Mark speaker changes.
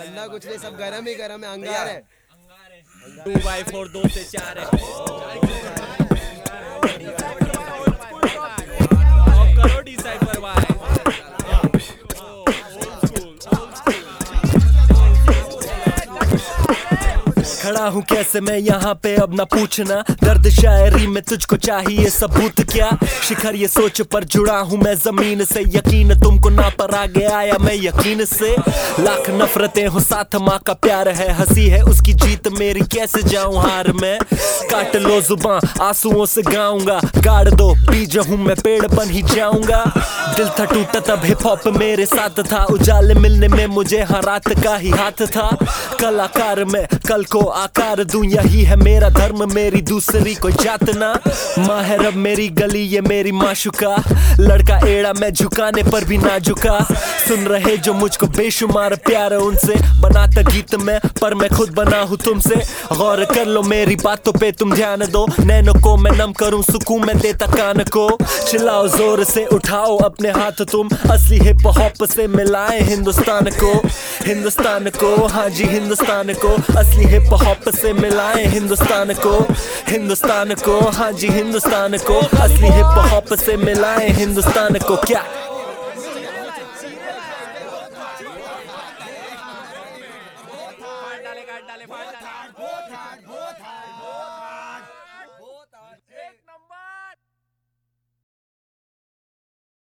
Speaker 1: ठंडा कुछ नहीं, सब गरम ही गरम है, अंगार है।
Speaker 2: 2x4 2 से 4 है। करो डिसाइफर भाई।
Speaker 3: खड़ा हूँ कैसे मैं यहाँ पे अब ना पूछना, दर्द शायरी में तुझको चाहिए सबूत क्या। शिखर ये सोच पर जुड़ा हूँ मैं जमीन से, यकीन तुमको ना पर आगे आया मैं यकीन से। लाख नफरतें हो साथ माँ का प्यार है, हंसी है उसकी जीत मेरी कैसे जाऊँ हार में। काट लो जुबान आंसुओं से गाऊंगा, गाड़ दो बीज हूँ मैं पेड़ बन ही जाऊंगा। दिल था टूटा तब हिप हॉप मेरे साथ था, उजाले मिलने में मुझे हर रात का ही हाथ था। कलाकार में कल को आकार दूं, यही है मेरा धर्म मेरी दूसरी कोई जात ना। माँ है रब मेरी गली ये मेरी माशुका, लड़का एड़ा मैं झुकाने पर भी ना झुका। सुन रहे जो मुझको बेशुमार प्यार उनसे, बनाता गीत में पर मैं खुद बना हूँ तुमसे। गौर कर लो मेरी बातों पे तुम ध्यान दो, नैनों को मैं नम करूँ सुकून मैं देता कान को। चिल्लाओ जोर से उठाओ अपने हाथ तुम, असली हिप हॉप से मिलाए हिंदुस्तान को। हिंदुस्तान को हाँ जी हिंदुस्तान को, असली हिप हॉप से मिलाए हिंदुस्तान को। हिंदुस्तान को हाँ जी हिंदुस्तान को, असली हिप हॉप से मिलाए हिंदुस्तान को। क्या
Speaker 2: डाले काट डाले